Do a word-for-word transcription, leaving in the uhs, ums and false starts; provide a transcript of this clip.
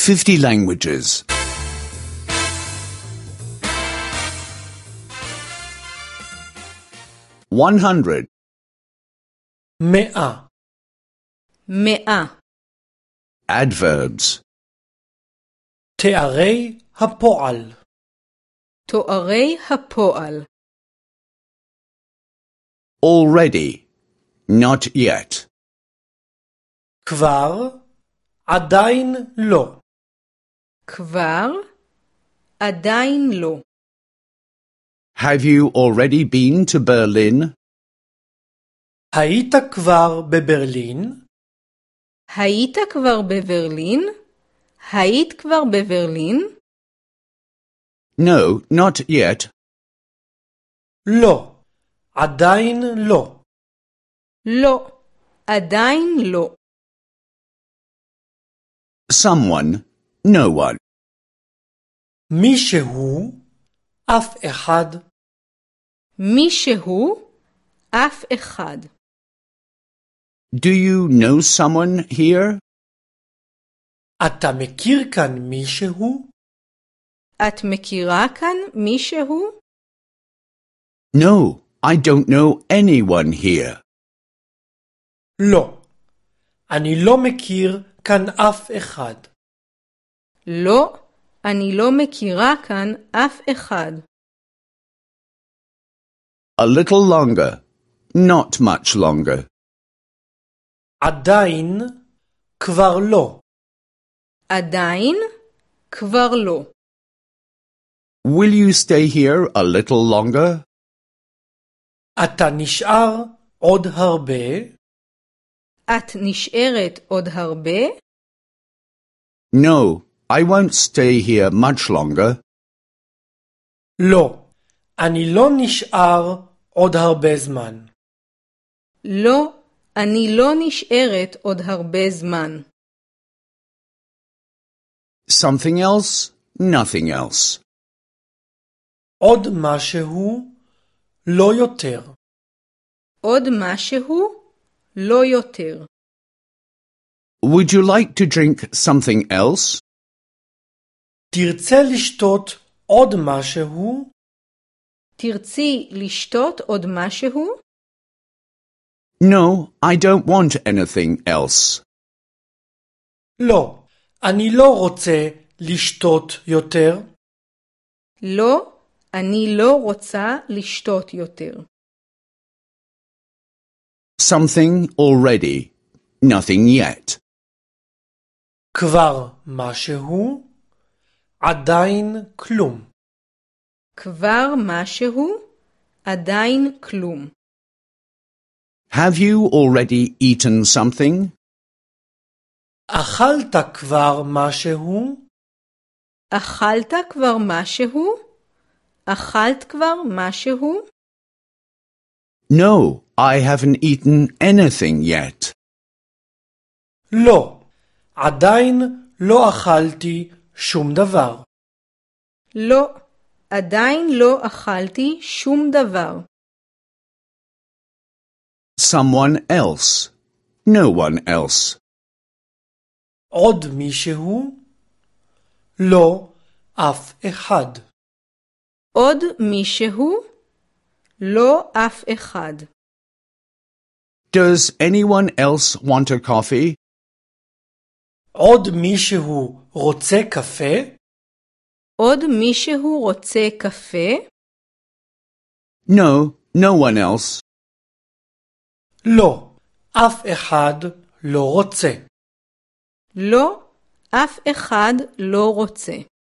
fifty languages. one hundred. מאה. מאה. Adverbs. תארי הפועל. תוארי הפועל. Already. Not yet. כבר. עדיין לא. כבר. עדיין לא. Have you already been to Berlin? היית כבר בברלין? היית כבר בברלין? היית כבר בברלין? No, not yet. לא. עדיין לא. לא. עדיין לא. Someone. No one. מישהו. אף אחד. מישהו. אף אחד. Do you know someone here? אתה מכיר כאן מישהו? את מכירה כאן מישהו? No, I don't know anyone here. לא. אני לא מכיר כאן אף אחד. לא, אני לא מכירה כאן אף אחד. A little longer. Not much longer. עדיין. כבר לא. עדיין? כבר לא. Will you stay here a little longer? אתה נשאר עוד הרבה? את נשארת עוד הרבה? No, I won't stay here much longer. לא. אני לא נשאר עוד הרבה זמן. לא, אני לא נשארת עוד הרבה זמן. Something else? Nothing else. עוד משהו? לא יותר. עוד משהו? לא יותר. Would you like to drink something else? תרצה לשתות עוד משהו? תרצי לשתות עוד משהו? No, I don't want anything else. לא. אני לא רוצה לשתות יותר. לא, אני לא רוצה לשתות יותר. Something already. Nothing yet. כבר משהו? עדיין כלום. כבר משהו? עדיין כלום. Have you already eaten something? אכלת כבר משהו? אכלת כבר משהו? אכלת כבר משהו? No, I haven't eaten anything yet. לא. עדיין לא אכלתי שום דבר. לא, עדיין לא אכלתי שום דבר. Someone else. No one else. עוד מישהו? לא, אף אחד. עוד מישהו? לא אף אחד. Does anyone else want a coffee? עוד מישהו רוצה קפה? עוד מישהו רוצה קפה? No, no one else. לא, אף אחד לא רוצה. לא, אף אחד לא רוצה.